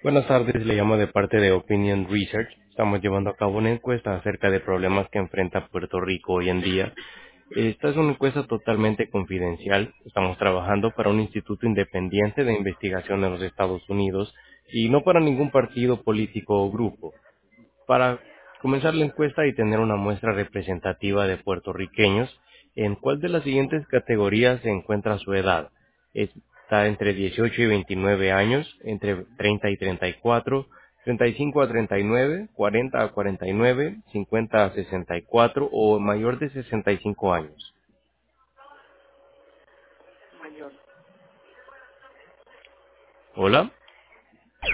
Buenas tardes, le llamo de parte de Opinion Research. Estamos llevando a cabo una encuesta acerca de problemas que enfrenta Puerto Rico hoy en día. Esta es una encuesta totalmente confidencial. Estamos trabajando para un instituto independiente de investigación en los Estados Unidos y no para ningún partido político o grupo. Para comenzar la encuesta y tener una muestra representativa de puertorriqueños, ¿en cuál de las siguientes categorías se encuentra su edad? Está entre 18 y 29 años, entre 30 y 34, 35 a 39, 40 a 49, 50 a 64 o mayor de 65 años. Mayor. ¿Hola?